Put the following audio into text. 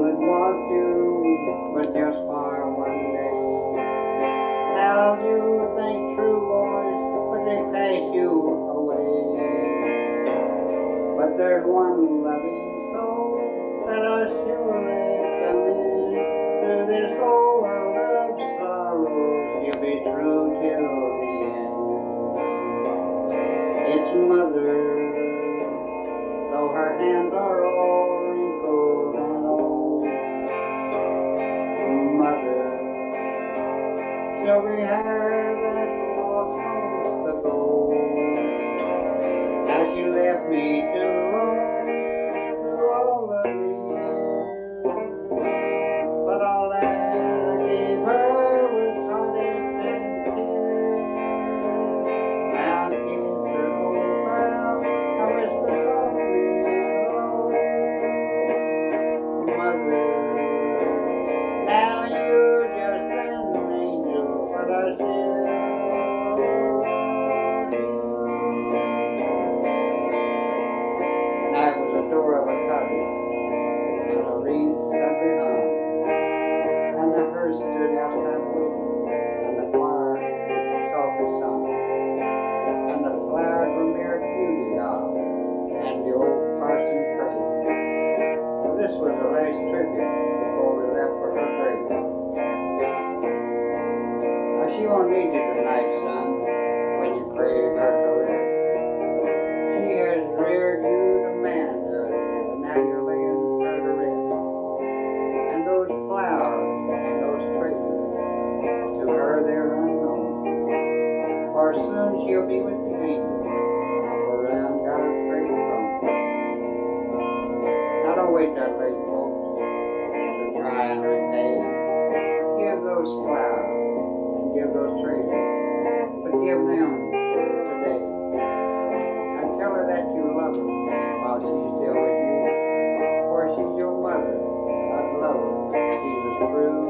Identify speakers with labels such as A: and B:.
A: would want to, but just for one day. Now you think true boys, but they pass you away. But there's one loving soul that I surely come in. Through this whole world of sorrow, she'll be true till the end. It's Mother, though her hands are all wrinkled and old. Mother, silvery hair that lost most the gold. Now she left me to roam through all of the years, but all that I gave her was heartache and tears. Now kiss her old brow, I whisper softly and low. Mother, now you're just an angel, but I still night was the door of a cottage, and a wreath suddenly hung, and the hearse stood outside waiting, and the choir softly sung, and the flowers were mere beauty of, and the old parson prayed. Well, this was the last tribute before we left for her grave. Now she won't need you tonight, son, when you crave her caress. She has reared you to manhood, and now you're laying her to rest. And those flowers and those treasures, to her they're unknown. For soon she'll be with the angels up around God's great throne. Now don't wait that late, folks, to try and repay. Give those flowers and give those treasures, but give them today. Tell her that you love her while she's still with you, for she's your mother. I'd love her. She's as true